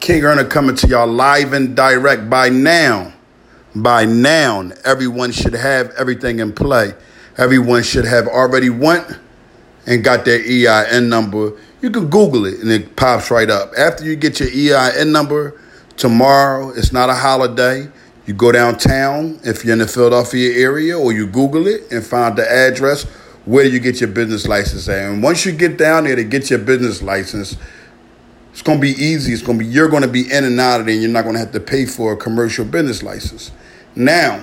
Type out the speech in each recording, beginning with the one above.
King Earner coming to y'all live and direct. By now, everyone should have everything in play. Everyone should have already went and got their EIN number. You can Google it and it pops right up. After you get your EIN number, tomorrow, it's not a holiday. You go downtown if you're in the Philadelphia area, or you Google it and find the address where you get your business license at. And once you get down there to get your business license, it's going to be easy. You're going to be in and out of it, and you're not going to have to pay for a commercial business license. Now,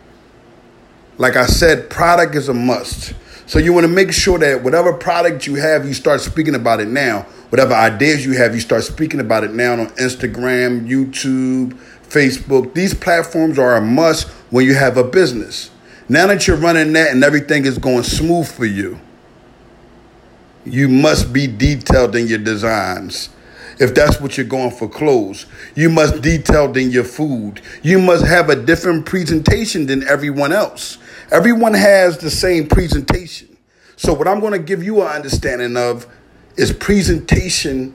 like I said, product is a must. So you want to make sure that whatever product you have, you start speaking about it now. Whatever ideas you have, you start speaking about it now on Instagram, YouTube, Facebook. These platforms are a must when you have a business. Now that you're running that and everything is going smooth for you, you must be detailed in your designs. If that's what you're going for clothes, you must detail in your food. You must have a different presentation than everyone else. Everyone has the same presentation. So what I'm going to give you an understanding of is presentation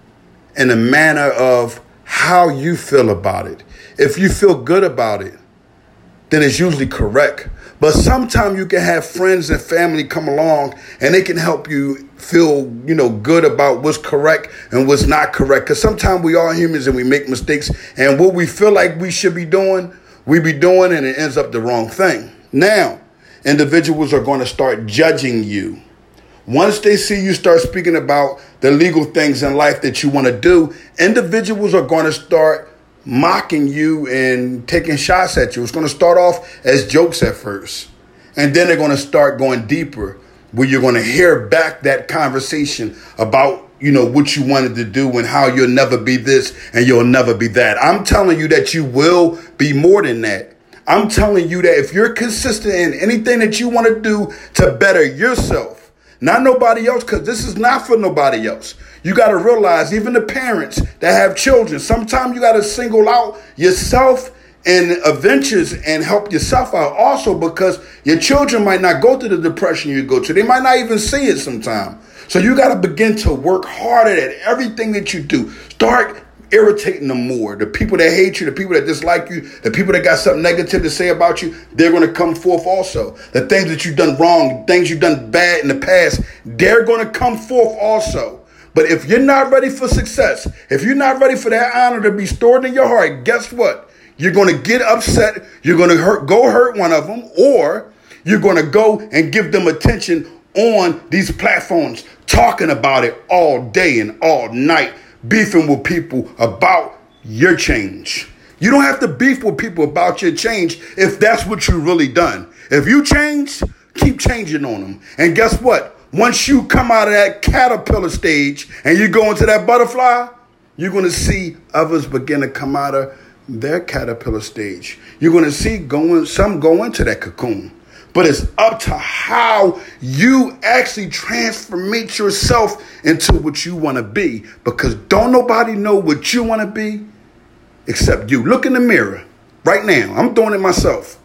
in a manner of how you feel about it. If you feel good about it, then it's usually correct. But sometimes you can have friends and family come along and they can help you feel, good about what's correct and what's not correct. Because sometimes we are humans and we make mistakes. And what we feel like we should be doing, we be doing, and it ends up the wrong thing. Now, individuals are going to start judging you. Once they see you start speaking about the legal things in life that you want to do, individuals are going to start mocking you and taking shots at you. It's going to start off as jokes at first. And then they're going to start going deeper, where you're going to hear back that conversation about, what you wanted to do and how you'll never be this and you'll never be that. I'm telling you that you will be more than that. I'm telling you that if you're consistent in anything that you want to do to better yourself, not nobody else, because this is not for nobody else. You got to realize, even the parents that have children, sometimes you got to single out yourself and adventures and help yourself out also, because your children might not go through the depression you go to. They might not even see it sometimes. So you got to begin to work harder at everything that you do. Start irritating them more. The people that hate you, the people that dislike you, the people that got something negative to say about you, they're going to come forth also. The things that you've done wrong, things you've done bad in the past, they're going to come forth also. But if you're not ready for success, if you're not ready for that honor to be stored in your heart, guess what? You're going to get upset. You're going to hurt one of them, or you're going to go and give them attention on these platforms, talking about it all day and all night, beefing with people about your change. You don't have to beef with people about your change if that's what you really done. If you change, keep changing on them. And guess what? Once you come out of that caterpillar stage and you go into that butterfly, you're going to see others begin to come out of their caterpillar stage. You're going to see some go into that cocoon. But it's up to how you actually transformate yourself into what you want to be. Because don't nobody know what you want to be except you. Look in the mirror right now. I'm doing it myself.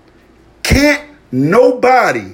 Can't nobody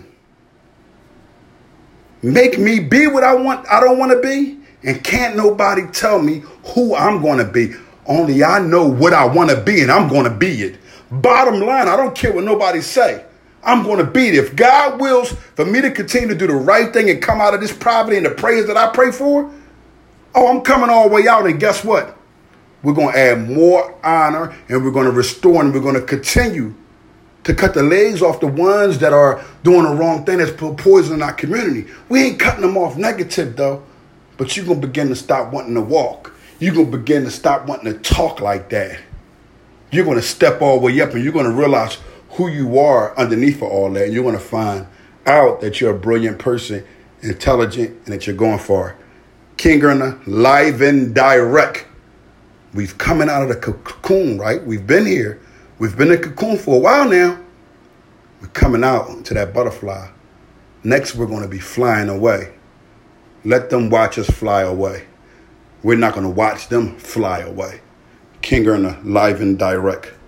make me be what I don't want to be. And can't nobody tell me who I'm going to be. Only I know what I want to be, and I'm going to be it. Bottom line, I don't care what nobody say. I'm going to be it. If God wills for me to continue to do the right thing and come out of this poverty and the praise that I pray for, I'm coming all the way out. And guess what? We're going to add more honor, and we're going to restore, and we're going to continue to cut the legs off the ones that are doing the wrong thing, that's poisoning our community. We ain't cutting them off negative, though. But you're going to begin to stop wanting to walk. You're going to begin to stop wanting to talk like that. You're going to step all the way up, and you're going to realize who you are underneath of all that. And you're going to find out that you're a brilliant person, intelligent, and that you're going far. King Earner, live and direct. We've coming out of the cocoon, right? We've been here. We've been in the cocoon for a while now. We're coming out to that butterfly. Next, we're going to be flying away. Let them watch us fly away. We're not going to watch them fly away. King Earner, live and direct.